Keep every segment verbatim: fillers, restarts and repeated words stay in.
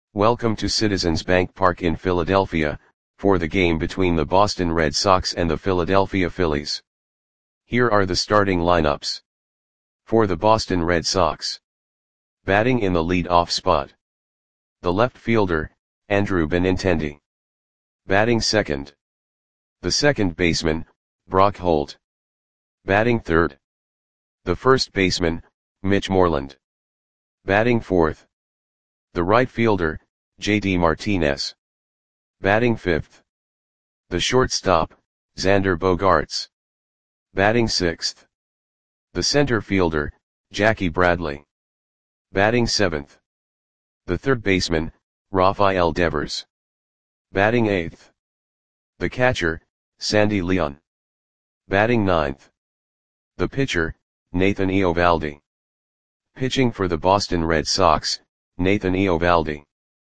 Welcome to Citizens Bank Park in Philadelphia, for the game between the Boston Red Sox and the Philadelphia Phillies. Here are the starting lineups. For the Boston Red Sox. Batting in the lead-off spot. The left fielder, Andrew Benintendi. Batting second. The second baseman, Brock Holt. Batting third. The first baseman, Mitch Moreland. Batting fourth. The right fielder, J D Martinez. Batting fifth. The shortstop, Xander Bogaerts. Batting sixth. The center fielder, Jackie Bradley. Batting seventh. The third baseman, Rafael Devers. Batting eighth. The catcher, Sandy Leon. Batting ninth. The pitcher, Nathan Eovaldi. Pitching for the Boston Red Sox, Nathan Eovaldi.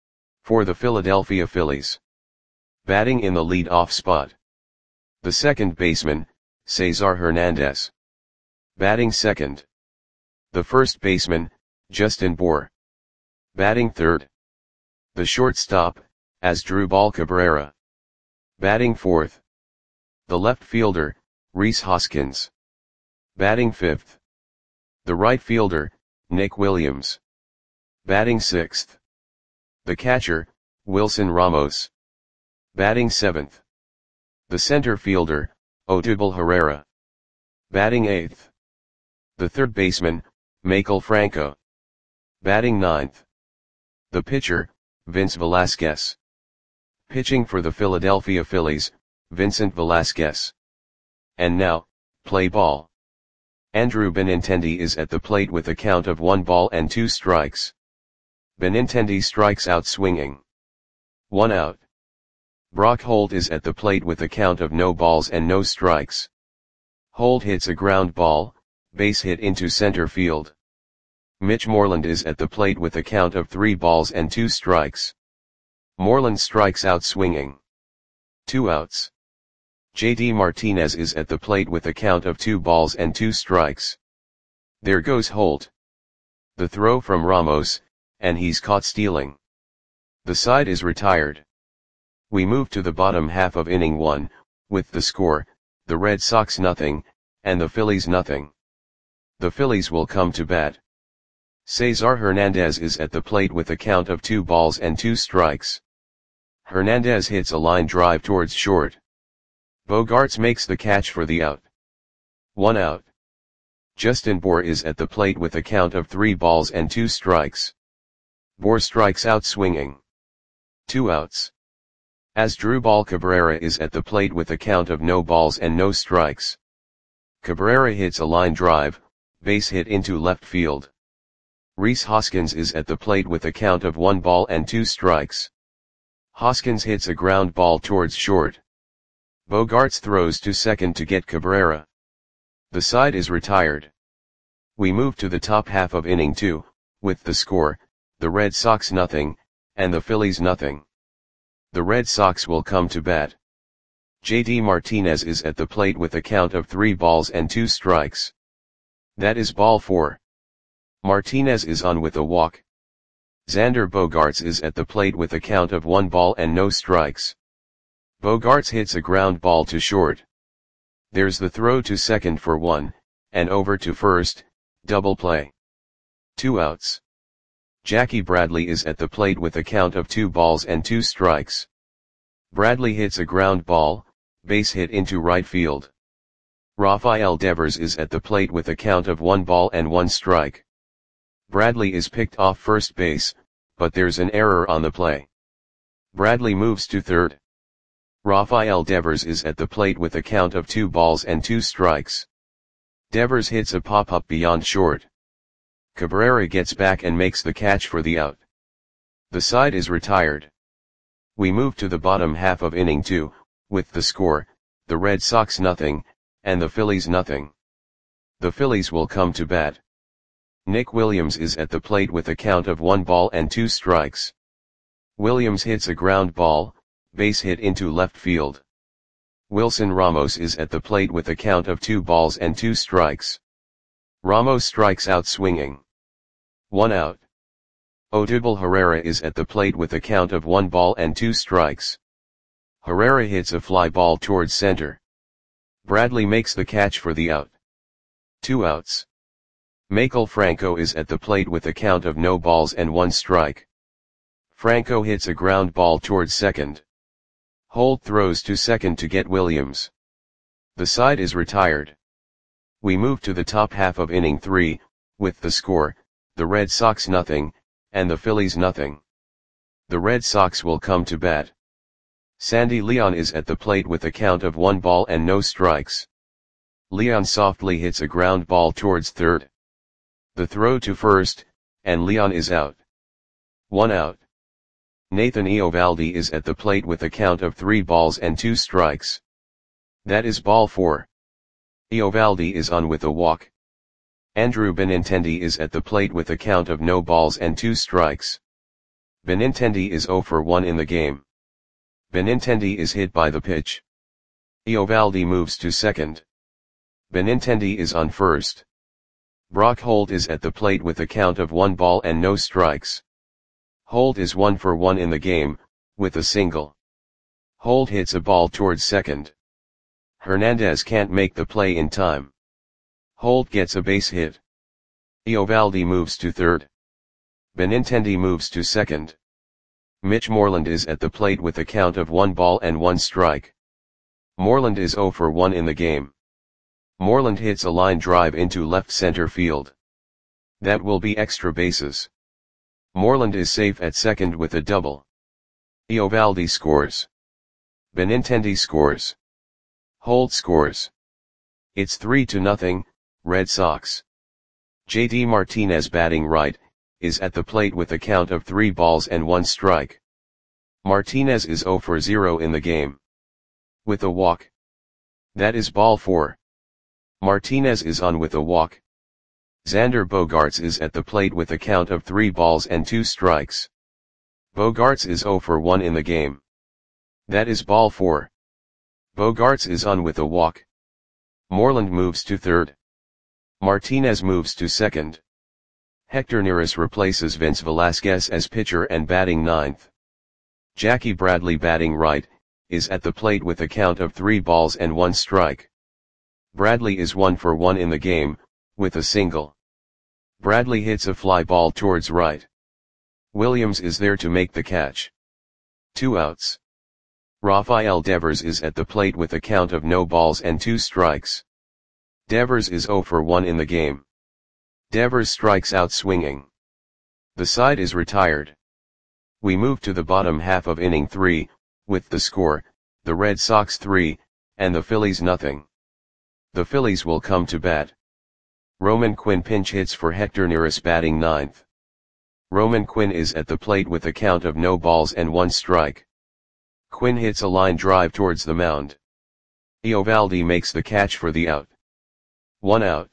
For the Philadelphia Phillies. Batting in the lead-off spot. The second baseman, Cesar Hernandez. Batting second. The first baseman, Justin Bour. Batting third. The shortstop, Asdrubal Cabrera. Batting fourth. The left fielder, Rhys Hoskins. Batting fifth. The right fielder, Nick Williams. Batting sixth. The catcher, Wilson Ramos. Batting seventh. The center fielder, Odubel Herrera. Batting eighth. The third baseman, Maikel Franco. Batting ninth. The pitcher, Vince Velasquez. Pitching for the Philadelphia Phillies, Vincent Velasquez. And now, play ball. Andrew Benintendi is at the plate with a count of one ball and two strikes. Benintendi strikes out swinging. One out. Brock Holt is at the plate with a count of no balls and no strikes. Holt hits a ground ball, base hit into center field. Mitch Moreland is at the plate with a count of three balls and two strikes. Moreland strikes out swinging. Two outs. J D Martinez is at the plate with a count of two balls and two strikes. There goes Holt. The throw from Ramos, and he's caught stealing. The side is retired. We move to the bottom half of inning one, with the score, the Red Sox nothing, and the Phillies nothing. The Phillies will come to bat. Cesar Hernandez is at the plate with a count of two balls and two strikes. Hernandez hits a line drive towards short. Bogaerts makes the catch for the out. One out. Justin Bour is at the plate with a count of three balls and two strikes. Bour strikes out swinging. Two outs. Asdrubal Cabrera is at the plate with a count of no balls and no strikes. Cabrera hits a line drive, base hit into left field. Rhys Hoskins is at the plate with a count of one ball and two strikes. Hoskins hits a ground ball towards short. Bogaerts throws to second to get Cabrera. The side is retired. We move to the top half of inning two, with the score, the Red Sox nothing, and the Phillies nothing. The Red Sox will come to bat. J D Martinez is at the plate with a count of three balls and two strikes. That is ball four. Martinez is on with a walk. Xander Bogaerts is at the plate with a count of one ball and no strikes. Bogaerts hits a ground ball to short. There's the throw to second for one, and over to first, double play. Two outs. Jackie Bradley is at the plate with a count of two balls and two strikes. Bradley hits a ground ball, base hit into right field. Rafael Devers is at the plate with a count of one ball and one strike. Bradley is picked off first base, but there's an error on the play. Bradley moves to third. Rafael Devers is at the plate with a count of two balls and two strikes. Devers hits a pop-up beyond short. Cabrera gets back and makes the catch for the out. The side is retired. We move to the bottom half of inning two, with the score, the Red Sox nothing, and the Phillies nothing. The Phillies will come to bat. Nick Williams is at the plate with a count of one ball and two strikes. Williams hits a ground ball, base hit into left field. Wilson Ramos is at the plate with a count of two balls and two strikes. Ramos strikes out swinging. One out. Odubel Herrera is at the plate with a count of one ball and two strikes. Herrera hits a fly ball towards center. Bradley makes the catch for the out. Two outs. Maikel Franco is at the plate with a count of no balls and one strike. Franco hits a ground ball towards second. Holt throws to second to get Williams. The side is retired. We move to the top half of inning three, with the score, the Red Sox nothing, and the Phillies nothing. The Red Sox will come to bat. Sandy Leon is at the plate with a count of one ball and no strikes. Leon softly hits a ground ball towards third. The throw to first, and Leon is out. One out. Nathan Eovaldi is at the plate with a count of three balls and two strikes. That is ball four. Eovaldi is on with a walk. Andrew Benintendi is at the plate with a count of no balls and two strikes. Benintendi is zero for one in the game. Benintendi is hit by the pitch. Eovaldi moves to second. Benintendi is on first. Brock Holt is at the plate with a count of one ball and no strikes. Holt is one for one in the game, with a single. Holt hits a ball towards second. Hernandez can't make the play in time. Holt gets a base hit. Eovaldi moves to third. Benintendi moves to second. Mitch Moreland is at the plate with a count of one ball and one strike. Moreland is zero for one in the game. Moreland hits a line drive into left center field. That will be extra bases. Moreland is safe at second with a double. Eovaldi scores. Benintendi scores. Holt scores. It's three to nothing, Red Sox. J D Martinez batting right, is at the plate with a count of three balls and one strike. Martinez is zero for zero in the game. With a walk. That is ball four. Martinez is on with a walk. Xander Bogaerts is at the plate with a count of three balls and two strikes. Bogaerts is zero for one in the game. That is ball four. Bogaerts is on with a walk. Moreland moves to third. Martinez moves to second. Hector Neris replaces Vince Velasquez as pitcher and batting ninth. Jackie Bradley batting right, is at the plate with a count of three balls and one strike. Bradley is one for one in the game, with a single. Bradley hits a fly ball towards right. Williams is there to make the catch. Two outs. Rafael Devers is at the plate with a count of no balls and two strikes. Devers is zero for one in the game. Devers strikes out swinging. The side is retired. We move to the bottom half of inning three, with the score, the Red Sox three, and the Phillies nothing. The Phillies will come to bat. Roman Quinn pinch hits for Hector Neris batting ninth. Roman Quinn is at the plate with a count of no balls and one strike. Quinn hits a line drive towards the mound. Eovaldi makes the catch for the out. One out.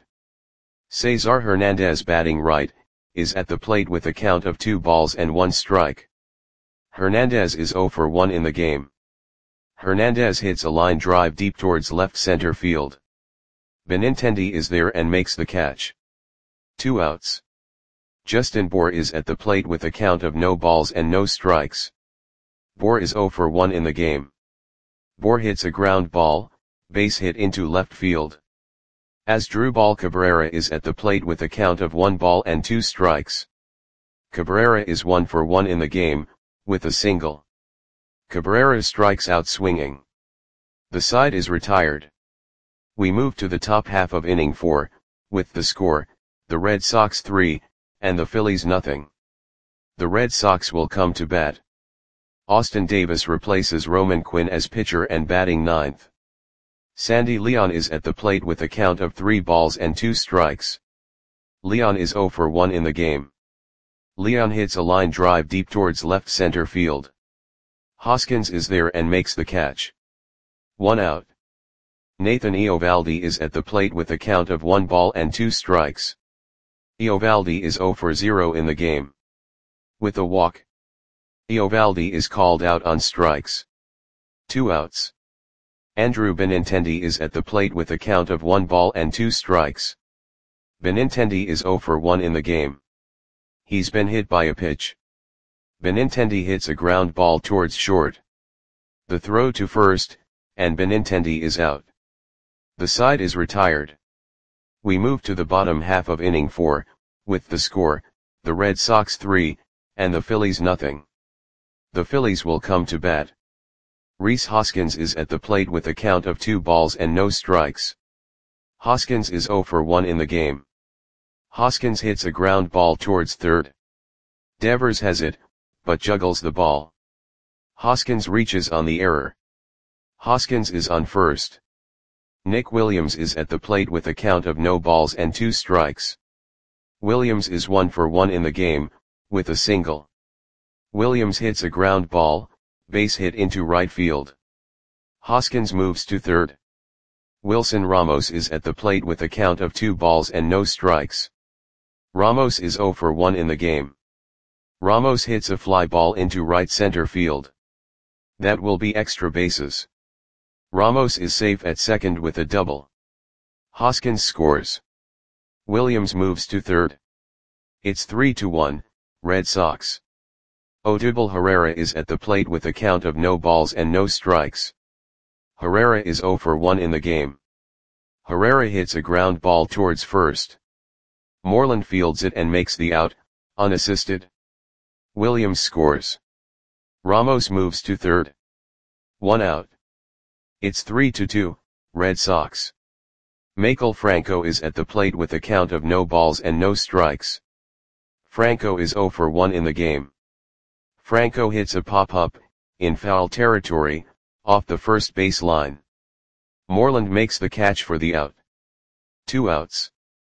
Cesar Hernandez batting right, is at the plate with a count of two balls and one strike. Hernandez is zero for one in the game. Hernandez hits a line drive deep towards left center field. Benintendi is there and makes the catch. Two outs. Justin Bour is at the plate with a count of no balls and no strikes. Bour is zero for one in the game. Bour hits a ground ball, base hit into left field. Asdrubal Cabrera is at the plate with a count of one ball and two strikes. Cabrera is one for one in the game, with a single. Cabrera strikes out swinging. The side is retired. We move to the top half of inning four, with the score, the Red Sox three, and the Phillies nothing. The Red Sox will come to bat. Austin Davis replaces Roman Quinn as pitcher and batting ninth. Sandy Leon is at the plate with a count of three balls and two strikes. Leon is zero for one in the game. Leon hits a line drive deep towards left center field. Hoskins is there and makes the catch. One out. Nathan Eovaldi is at the plate with a count of one ball and two strikes. Eovaldi is zero for zero in the game. With a walk. Eovaldi is called out on strikes. Two outs. Andrew Benintendi is at the plate with a count of one ball and two strikes. Benintendi is zero for one in the game. He's been hit by a pitch. Benintendi hits a ground ball towards short. The throw to first, and Benintendi is out. The side is retired. We move to the bottom half of inning four, with the score, the Red Sox three, and the Phillies nothing. The Phillies will come to bat. Rhys Hoskins is at the plate with a count of two balls and no strikes. Hoskins is zero for one in the game. Hoskins hits a ground ball towards third. Devers has it, but juggles the ball. Hoskins reaches on the error. Hoskins is on first. Nick Williams is at the plate with a count of no balls and two strikes. Williams is one for one in the game, with a single. Williams hits a ground ball, base hit into right field. Hoskins moves to third. Wilson Ramos is at the plate with a count of two balls and no strikes. Ramos is zero for one in the game. Ramos hits a fly ball into right center field. That will be extra bases. Ramos is safe at second with a double. Hoskins scores. Williams moves to third. It's three to one, Red Sox. Odubel Herrera is at the plate with a count of no balls and no strikes. Herrera is zero for one in the game. Herrera hits a ground ball towards first. Moreland fields it and makes the out, unassisted. Williams scores. Ramos moves to third. One out. It's three to two, Red Sox. Maikel Franco is at the plate with a count of no balls and no strikes. Franco is zero for one in the game. Franco hits a pop-up, in foul territory, off the first base line. Moreland makes the catch for the out. Two outs.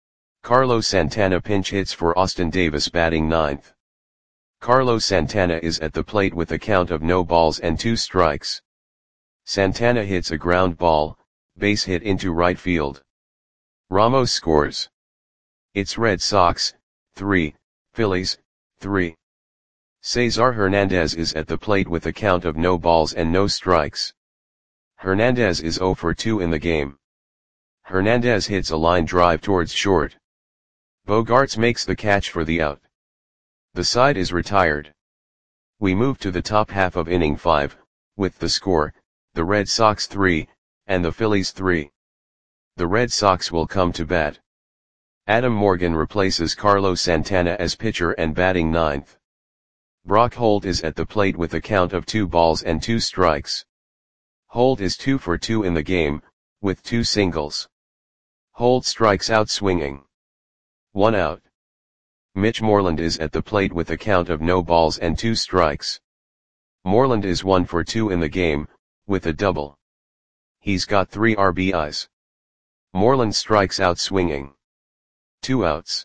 Carlos Santana pinch hits for Austin Davis batting ninth. Carlos Santana is at the plate with a count of no balls and two strikes. Santana hits a ground ball, base hit into right field. Ramos scores. It's Red Sox, three, Phillies, three. Cesar Hernandez is at the plate with a count of no balls and no strikes. Hernandez is zero for two in the game. Hernandez hits a line drive towards short. Bogaerts makes the catch for the out. The side is retired. We move to the top half of inning five, with the score, the Red Sox three, and the Phillies three. The Red Sox will come to bat. Adam Morgan replaces Carlos Santana as pitcher and batting ninth. Brock Holt is at the plate with a count of two balls and two strikes. Holt is two for two in the game, with two singles. Holt strikes out swinging. One out. Mitch Moreland is at the plate with a count of no balls and two strikes. Moreland is one for two in the game, with a double. He's got three R B Is. Moreland strikes out swinging. Two outs.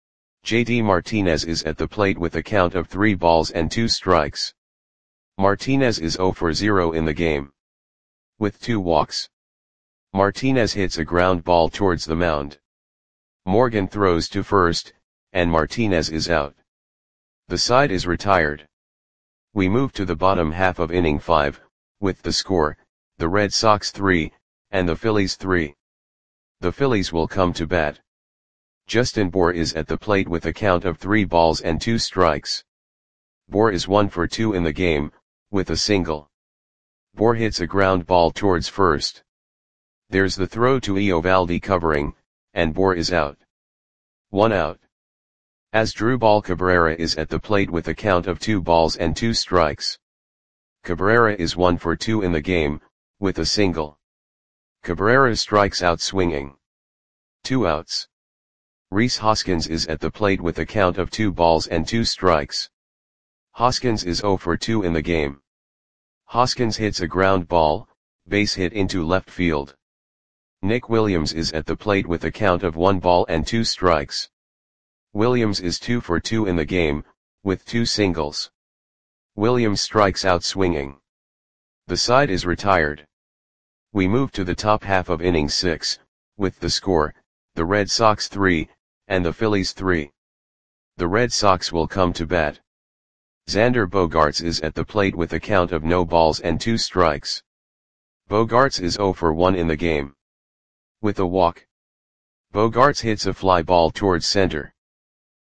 J D Martinez is at the plate with a count of three balls and two strikes. Martinez is zero for zero in the game. With two walks. Martinez hits a ground ball towards the mound. Morgan throws to first, and Martinez is out. The side is retired. We move to the bottom half of inning five, with the score, the Red Sox three, and the Phillies three. The Phillies will come to bat. Justin Bour is at the plate with a count of three balls and two strikes. Bour is one for two in the game, with a single. Bour hits a ground ball towards first. There's the throw to Eovaldi covering, and Bour is out. One out. Asdrubal Cabrera is at the plate with a count of two balls and two strikes. Cabrera is one for two in the game, with a single. Cabrera strikes out swinging. Two outs. Rhys Hoskins is at the plate with a count of two balls and two strikes. Hoskins is zero for two in the game. Hoskins hits a ground ball, base hit into left field. Nick Williams is at the plate with a count of one ball and two strikes. Williams is two for two in the game, with two singles. Williams strikes out swinging. The side is retired. We move to the top half of inning six, with the score, the Red Sox three, and the Phillies three. The Red Sox will come to bat. Xander Bogaerts is at the plate with a count of no balls and two strikes. Bogaerts is zero for one in the game. With a walk. Bogaerts hits a fly ball towards center.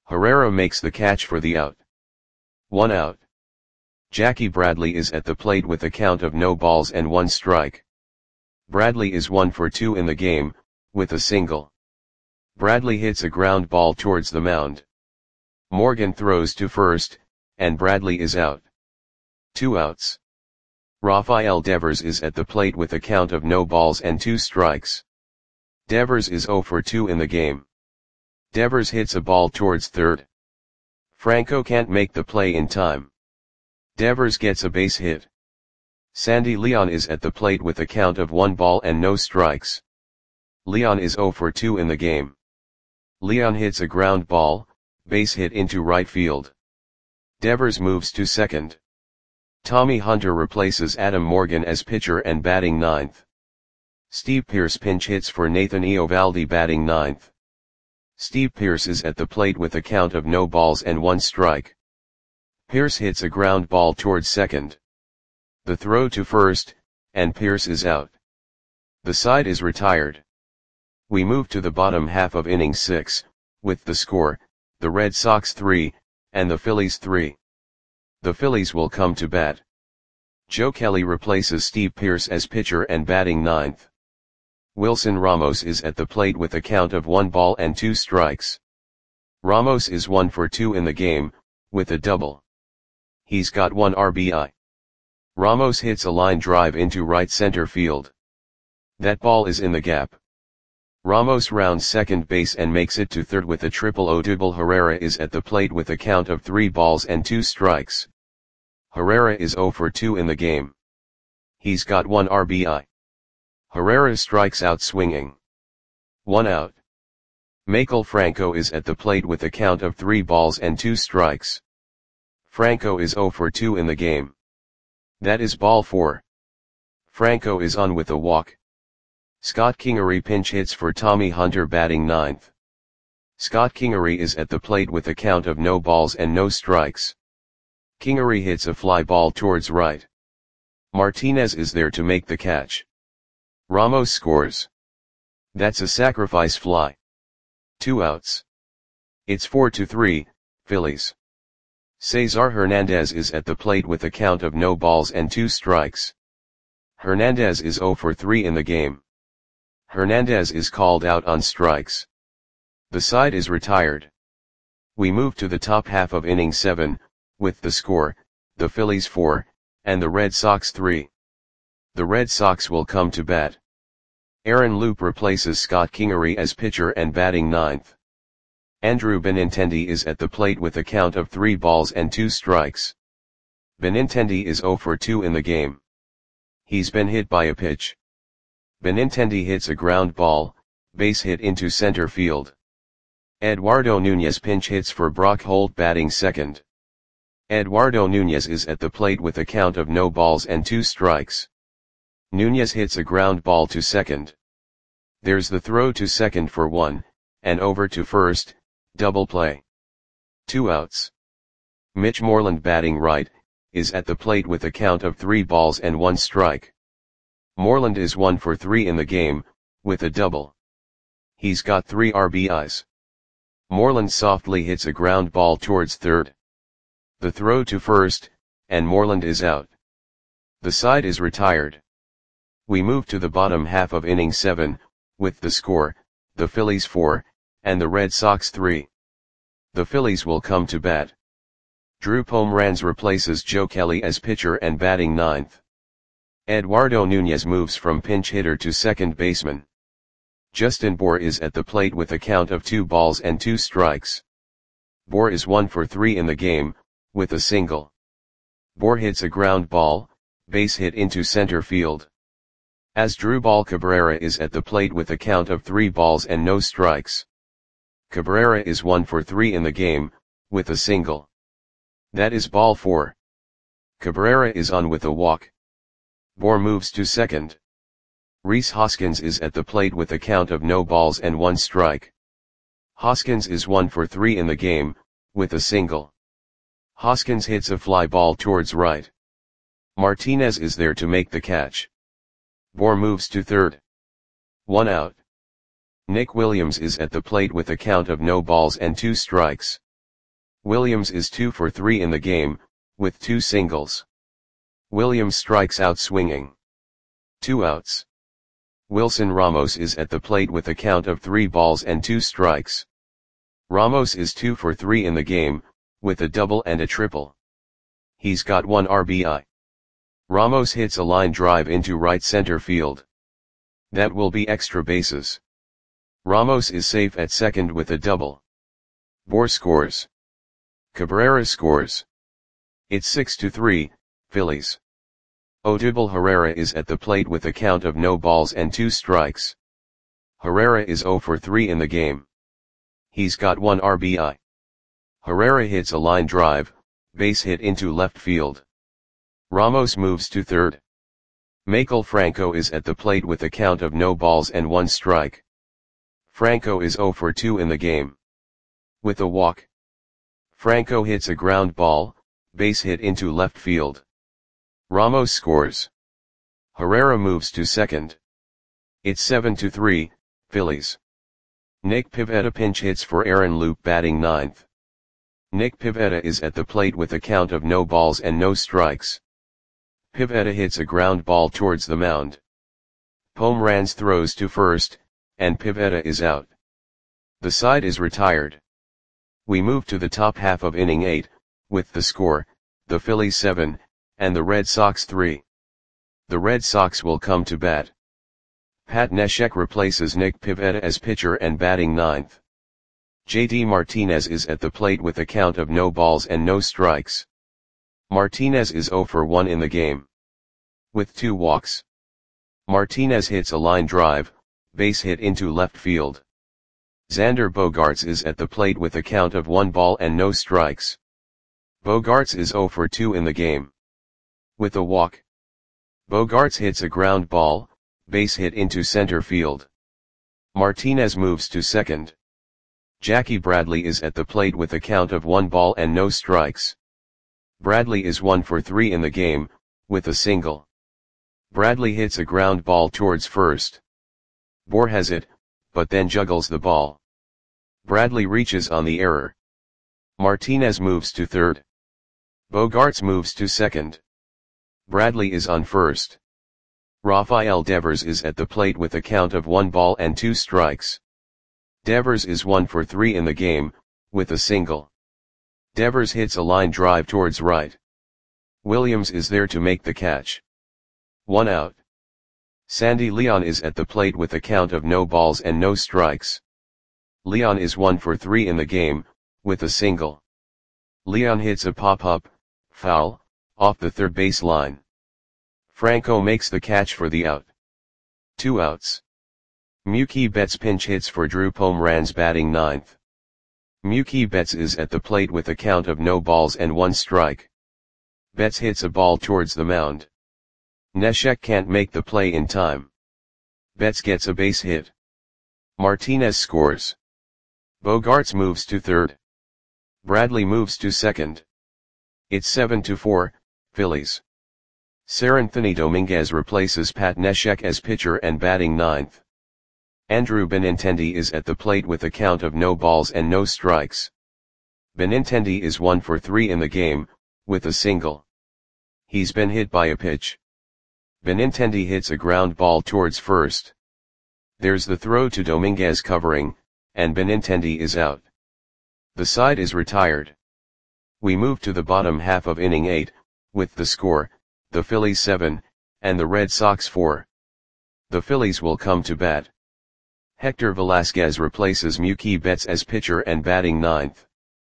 Herrera makes the catch for the out. One out. Jackie Bradley is at the plate with a count of no balls and one strike. Bradley is one for two in the game, with a single. Bradley hits a ground ball towards the mound. Morgan throws to first, and Bradley is out. Two outs. Rafael Devers is at the plate with a count of no balls and two strikes. Devers is zero for two in the game. Devers hits a ball towards third. Franco can't make the play in time. Devers gets a base hit. Sandy Leon is at the plate with a count of one ball and no strikes. Leon is zero for two in the game. Leon hits a ground ball, base hit into right field. Devers moves to second. Tommy Hunter replaces Adam Morgan as pitcher and batting ninth. Steve Pearce pinch hits for Nathan Eovaldi batting ninth. Steve Pearce is at the plate with a count of no balls and one strike. Pearce hits a ground ball towards second. The throw to first, and Pearce is out. The side is retired. We move to the bottom half of inning six, with the score, the Red Sox three, and the Phillies three. The Phillies will come to bat. Joe Kelly replaces Steve Pearce as pitcher and batting ninth. Wilson Ramos is at the plate with a count of one ball and two strikes. Ramos is one for two in the game, with a double. He's got one R B I. Ramos hits a line drive into right center field. That ball is in the gap. Ramos rounds second base and makes it to third with a triple. Odubel Herrera is at the plate with a count of three balls and two strikes. Herrera is zero for two in the game. He's got one R B I. Herrera strikes out swinging. One out. Maikel Franco is at the plate with a count of three balls and two strikes. Franco is zero for two in the game. That is ball four. Franco is on with a walk. Scott Kingery pinch hits for Tommy Hunter batting ninth. Scott Kingery is at the plate with a count of no balls and no strikes. Kingery hits a fly ball towards right. Martinez is there to make the catch. Ramos scores. That's a sacrifice fly. Two outs. It's four to three, Phillies. Cesar Hernandez is at the plate with a count of no balls and two strikes. Hernandez is zero for three in the game. Hernandez is called out on strikes. The side is retired. We move to the top half of inning seven, with the score, the Phillies four, and the Red Sox three. The Red Sox will come to bat. Aaron Loup replaces Scott Kingery as pitcher and batting ninth. Andrew Benintendi is at the plate with a count of three balls and two strikes. Benintendi is zero for two in the game. He's been hit by a pitch. Benintendi hits a ground ball, base hit into center field. Eduardo Nunez pinch hits for Brock Holt batting second. Eduardo Nunez is at the plate with a count of no balls and two strikes. Nunez hits a ground ball to second. There's the throw to second for one, and over to first, double play. Two outs. Mitch Moreland batting right, is at the plate with a count of three balls and one strike. Moreland is one for three in the game, with a double. He's got three R B Is. Moreland softly hits a ground ball towards third. The throw to first, and Moreland is out. The side is retired. We move to the bottom half of inning seven, with the score, the Phillies four, and the Red Sox three. The Phillies will come to bat. Drew Pomeranz replaces Joe Kelly as pitcher and batting ninth. Eduardo Nunez moves from pinch hitter to second baseman. Justin Bour is at the plate with a count of two balls and two strikes. Bour is one for three in the game, with a single. Bour hits a ground ball, base hit into center field. Asdrubal Cabrera is at the plate with a count of three balls and no strikes. Cabrera is one for three in the game, with a single. That is ball four. Cabrera is on with a walk. Bour moves to second. Rhys Hoskins is at the plate with a count of no balls and one strike. Hoskins is one for three in the game, with a single. Hoskins hits a fly ball towards right. Martinez is there to make the catch. Bour moves to third. One out. Nick Williams is at the plate with a count of no balls and two strikes. Williams is two for three in the game, with two singles. Williams strikes out swinging. Two outs. Wilson Ramos is at the plate with a count of three balls and two strikes. Ramos is two for three in the game, with a double and a triple. He's got one R B I. Ramos hits a line drive into right center field. That will be extra bases. Ramos is safe at second with a double. Bour scores. Cabrera scores. It's six to three, Phillies. Odubel Herrera is at the plate with a count of no balls and two strikes. Herrera is zero for three in the game. He's got one R B I. Herrera hits a line drive, base hit into left field. Ramos moves to third. Maikel Franco is at the plate with a count of no balls and one strike. Franco is zero for two in the game. With a walk. Franco hits a ground ball, base hit into left field. Ramos scores. Herrera moves to second. It's seven to three, Phillies. Nick Pivetta pinch hits for Aaron Loup batting ninth. Nick Pivetta is at the plate with a count of no balls and no strikes. Pivetta hits a ground ball towards the mound. Pomeranz throws to first, and Pivetta is out. The side is retired. We move to the top half of inning eight, with the score, the Phillies seven, and the Red Sox three. The Red Sox will come to bat. Pat Neshek replaces Nick Pivetta as pitcher and batting ninth. J D Martinez is at the plate with a count of no balls and no strikes. Martinez is zero for one in the game. With two walks. Martinez hits a line drive, base hit into left field. Xander Bogaerts is at the plate with a count of one ball and no strikes. Bogaerts is zero for two in the game. With a walk. Bogaerts hits a ground ball, base hit into center field. Martinez moves to second. Jackie Bradley is at the plate with a count of one ball and no strikes. Bradley is one for three in the game, with a single. Bradley hits a ground ball towards first. Bour has it, but then juggles the ball. Bradley reaches on the error. Martinez moves to third. Bogaerts moves to second. Bradley is on first. Rafael Devers is at the plate with a count of one ball and two strikes. Devers is one for three in the game, with a single. Devers hits a line drive towards right. Williams is there to make the catch. One out. Sandy Leon is at the plate with a count of no balls and no strikes. Leon is one for three in the game, with a single. Leon hits a pop-up, foul, off the third base line. Franco makes the catch for the out. Two outs. Mookie Betts pinch hits for Drew Pomeranz batting ninth. Mookie Betts is at the plate with a count of no balls and one strike. Betts hits a ball towards the mound. Neshek can't make the play in time. Betts gets a base hit. Martinez scores. Bogaerts moves to third. Bradley moves to second. It's seven to four, Phillies. Seranthony Dominguez replaces Pat Neshek as pitcher and batting ninth. Andrew Benintendi is at the plate with a count of no balls and no strikes. Benintendi is one for three in the game, with a single. He's been hit by a pitch. Benintendi hits a ground ball towards first. There's the throw to Dominguez covering, and Benintendi is out. The side is retired. We move to the bottom half of inning eight, with the score, the Phillies seven, and the Red Sox four. The Phillies will come to bat. Hector Velasquez replaces Mookie Betts as pitcher and batting ninth.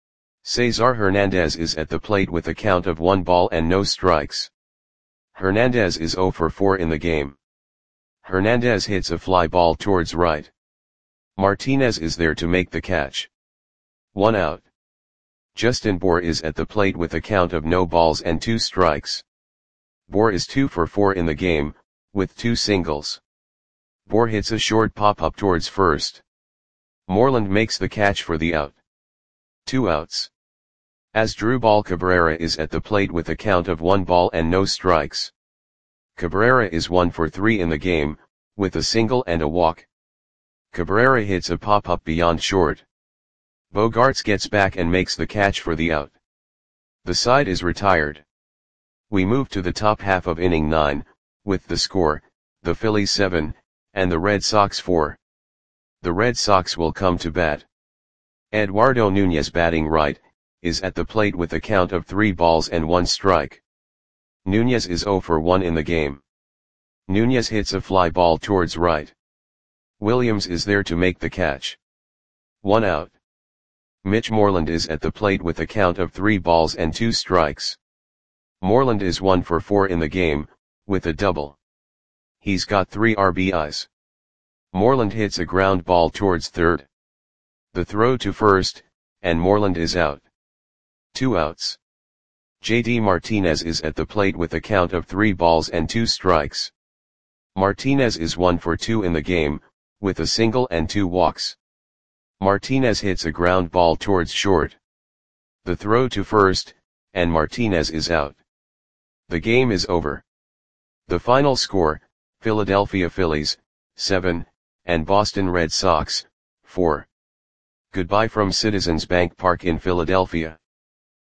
Cesar Hernandez is at the plate with a count of one ball and no strikes. Hernandez is zero for four in the game. Hernandez hits a fly ball towards right. Martinez is there to make the catch. One out. Justin Bour is at the plate with a count of no balls and two strikes. Bour is two for four in the game, with two singles. Bour hits a short pop-up towards first. Moreland makes the catch for the out. Two outs. Asdrubal Cabrera is at the plate with a count of one ball and no strikes. Cabrera is one for three in the game, with a single and a walk. Cabrera hits a pop-up beyond short. Bogaerts gets back and makes the catch for the out. The side is retired. We move to the top half of inning nine, with the score, the Phillies seven, and the Red Sox four. The Red Sox will come to bat. Eduardo Nunez, batting right, is at the plate with a count of three balls and one strike. Nunez is zero for one in the game. Nunez hits a fly ball towards right. Williams is there to make the catch. One out. Mitch Moreland is at the plate with a count of three balls and two strikes. Moreland is one for four in the game, with a double. He's got three R B Is. Moreland hits a ground ball towards third. The throw to first, and Moreland is out. Two outs. J D Martinez is at the plate with a count of three balls and two strikes. Martinez is one for two in the game, with a single and two walks. Martinez hits a ground ball towards short. The throw to first, and Martinez is out. The game is over. The final score, Philadelphia Phillies, seven, and Boston Red Sox, four. Goodbye from Citizens Bank Park in Philadelphia.